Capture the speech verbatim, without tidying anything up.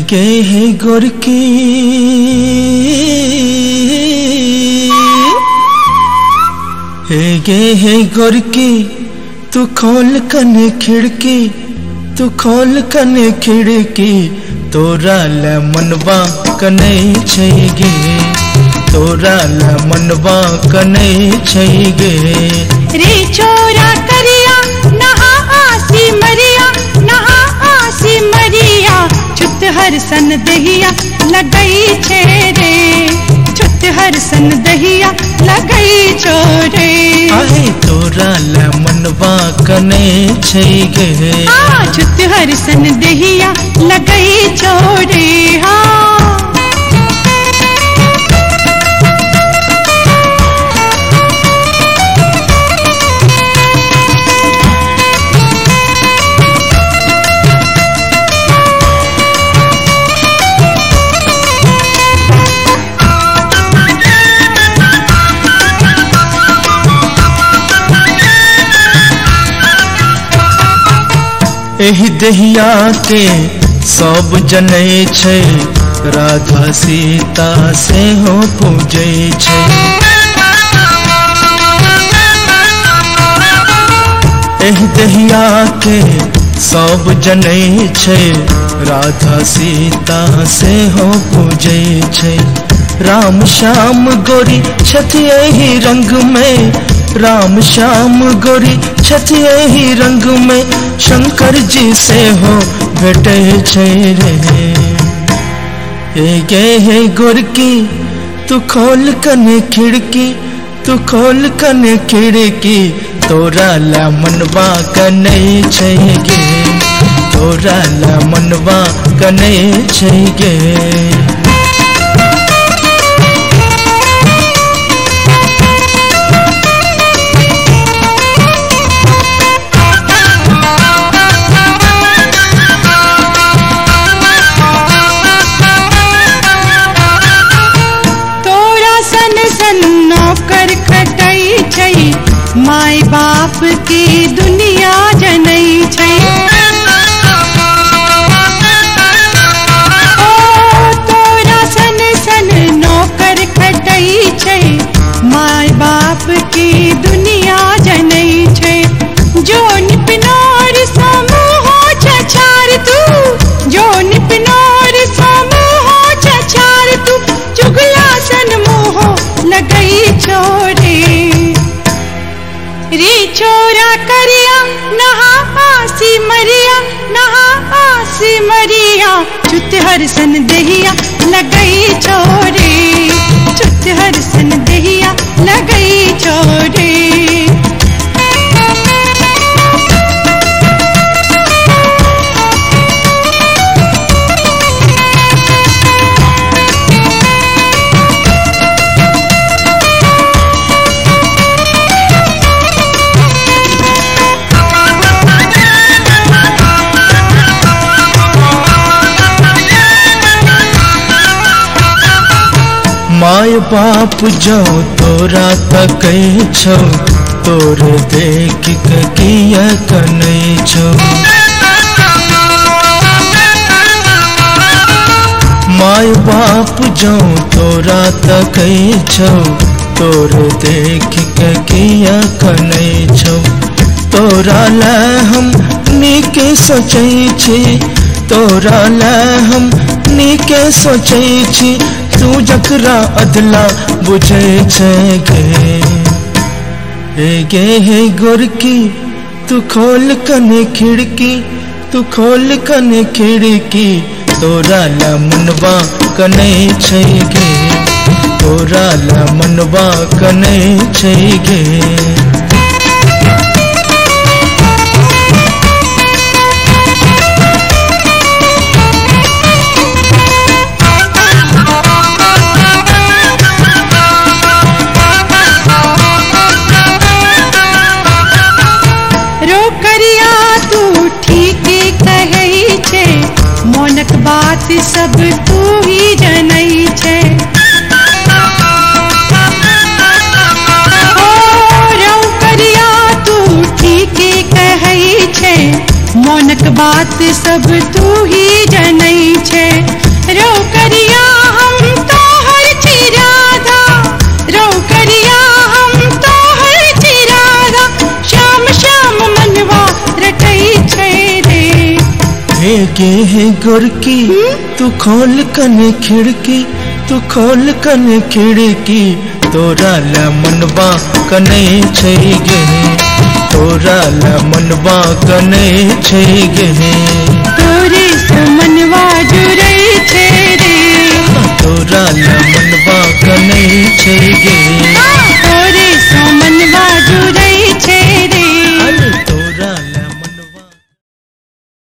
गे हे गोरकी हे गे हे गोरकी तू खोल कने खिड़की तू खोल कने खिड़की तोरा ल मनवा कने छै गे तोरा ल मनवा कने छै गे रे चोरा करिया नहा आसी मरिया नहा आसी मरिया छुत हर सन दहिया लगई छे रे छुत हर सन दहिया लगई छोरे आहे तोरा ल मनवा कने छै गे हाँ छुत हर सन दहिया लगई छोरे हाँ एही दहिया के सब जनै छै राधा सीता से हो पूजै छै एही दहिया के सब जनै छै राधा सीता से हो पूजै छै राम श्याम गोरी छथि एही रंग में राम श्याम गोरी छथि एही रंग में शंकर जी से हो भेटे छै रे हे गे हे गोरकी तू खोल कने खिड़की तू खोल कने खिड़की तोरा ला मनवा कने छै गे तोरा ला मनवा कने छै गे माय बाप की दुनिया जनई छै ओ तोरा सन सन नौकर खटई छै माय बाप की दुनिया जनई छै जो निपनोर समूहो छछार तू जो निपनोर समूहो छछार तू चुगला सन मोहो लगई छोरे रे चोरा करिया नहा आसी मरिया नहा आसी मरिया छुत हर सन दहिया लगई छोरे छुत हर सन दहिया लगई छोरे माय बाप जो तोरा तकै छौ तोर देख के किया कनै छौ माय बाप जो तोरा तकै छौ तोर देख के किया कनै छौ तोरा ला हम नीके सोचै छी तोरा ला हम नीके सोचै छी तू जकरा अदला बुझे छै गे हे गे हे गोरकी तू खोल कने खिड़की तू खोल कने खिड़की तोरा ला मनवा कने छै गे तोरा ला मनवा कने छै गे बात सब तू ही जनई छै ओ रौ करिया तू ठीक कहई छै मोनक बात सब तू ही जनई छे। रो करिया हम तो हर चिराधा, रो करिया हम तो हर चिराधा, श्याम श्याम मनवा रटई छे रे। हे गे हे गोरकी तू खोल कन खिड़की, तू खोल कन खिड़की, तोरा ला मनवा कने छै गे, तोरा ला मनवा कने छै गे। तोरे से मनवा जुड़